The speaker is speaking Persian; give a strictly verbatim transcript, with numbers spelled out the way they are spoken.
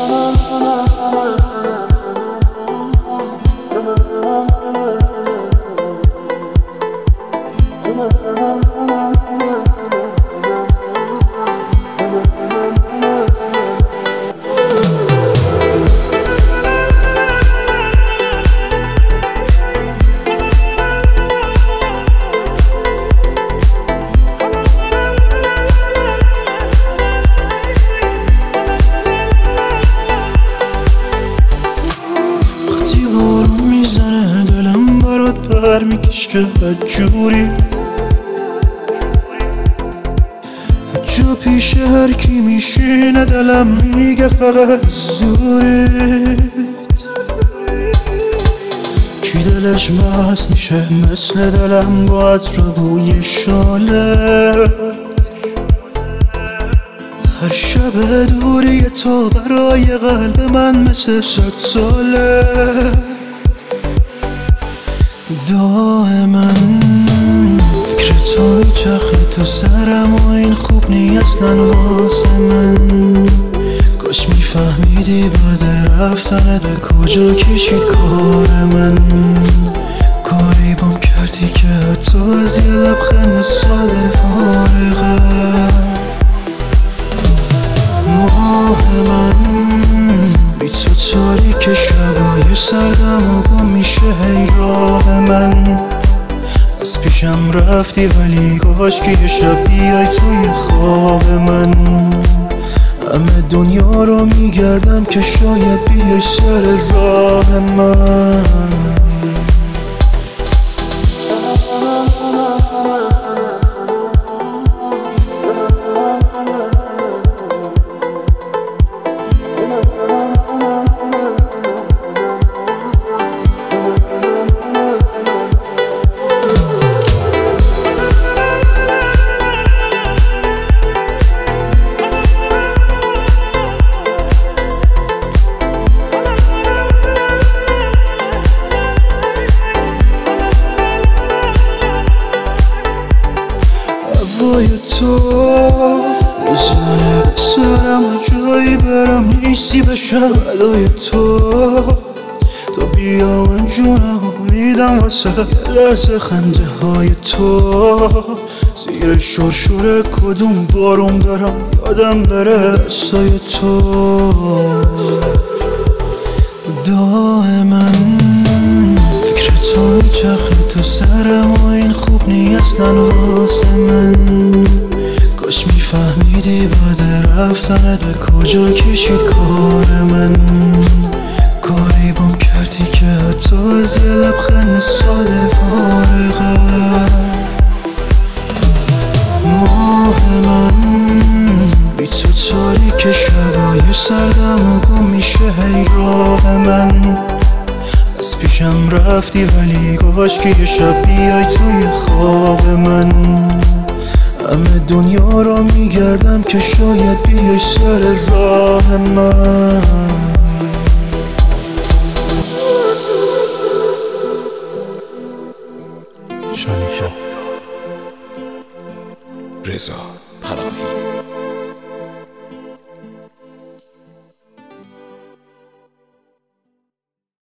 بر میکشه بدجوری جا پیش هر کی میشینه دلم میگه فقط زوریت کی دلش مست میشه مثل دلم با عطر بوی شالت هر شب دوری تو برای قلب من مثل صد ساله دائما فکر تو میچرخه تو سرم و این خوب نی اصلا واسه من کاش میفهمیدی بعد رفتنت به کجا کشید کار من کاری بام کردی که حتی از یه لبخند ساده فارغم ماه من بی تو تاریک شبای سردم و گم میشه هی راه من از پیشم رفتی ولی کاش که یه شب بیای توی خواب من همه دنیا رو میگردم که شاید بیای سر راه من هوای تو میزنه به سرم و جایی برم نیستی بشم ادای تو تو بیا من جونم میدم واسه لحظه خنده های تو زیر شرشور کدوم بارون برم یادم بره دستای تو دائما فکر تو میچرخه تو سرم و این خوب نی اصلا واسه من کاش میفهمیدی بعد رفتنت به کجا کشید کار من کاری بام کردی که حتی از یه لبخند ساده فارغم ماه من بی تو تاریک شبای سردم و گم میشه هی راه من از پیشم رفتی ولی کاش که یه شب بیای توی خواب من همه دنیا رو میگردم که شاید بیای سر راه من شانیکا رضا پناهی